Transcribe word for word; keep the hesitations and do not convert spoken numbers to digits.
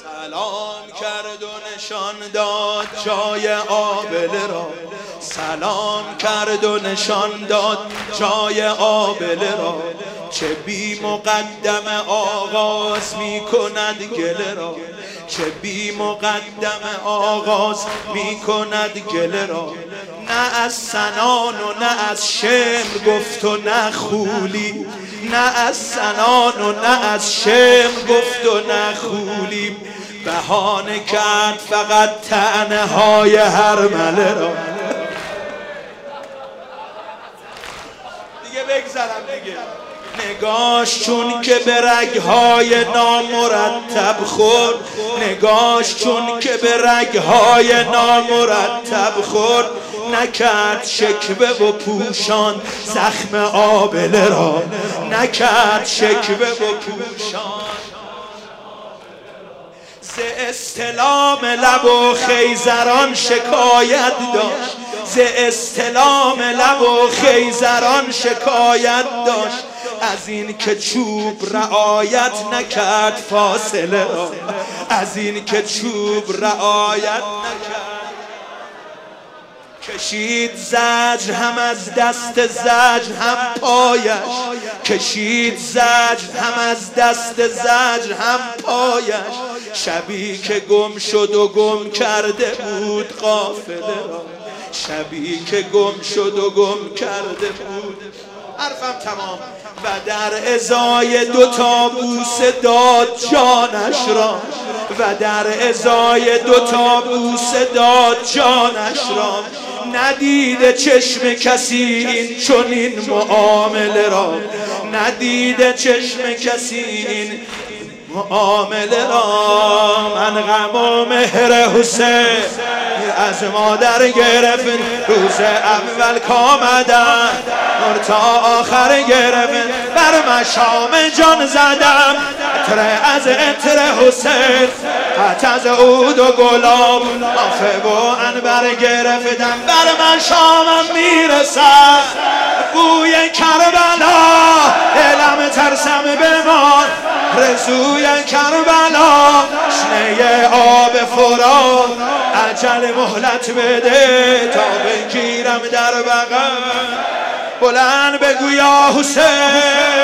سلام کرد و نشان داد جای آبله را، سلام کرد و نشان داد جای آبله را. چه بی مقدم آغاز می کند گله را، چه بی مقدم آغاز می کند گله را. نه از سنان و نه از شمر گفت و نه خولی، نه از سنان و نه از شمر گفت و نه خولی. بهانه کرد فقط طعنه های هرمله را. دیگه بگذرم دیگه. نگاش چون که به رگهای نامرتب خورد، نگاش چون که به رگهای نامرتب خورد. نکرد شکوه و پوشان زخم آبله را، نکرد شکوه و پوشان. ز استلام لب و خیزران شکایت داشت، ز استلام لب و خیزران شکایت داشت. از این که چوب رعایت نکرد فاصله را، از این که چوب رعایت نکرد. کشید زجر هم از دست زجر هم پایش، کشید زجر هم از دست زجر هم پایش. شبی که گم شد و گم کرده بود قافله را، شبی که گم شد و گم کرده بود. حرفم تمام. و در ازای دو تا بوسه داد جانش را، و در ازای دو تا بوسه داد جانش را. ندیده چشم کسی این چنین معامله را، ندیده چشم کسی این معامله را. من غم و مهر حسین از مادر گرفت، روز اول کامدن نور تا آخر گرفت. بر مشام جان زدم عطر از عطر حسین، حت از عود و گلاب آفه و عنبر گرفتم. بر مشامم میرسد بوی کربلا، دلم ترسم بمار رزوی کربلا. شنه آب فرات عجل مهلت بده تا بگیرم در بغل. بلند بگو یا حسین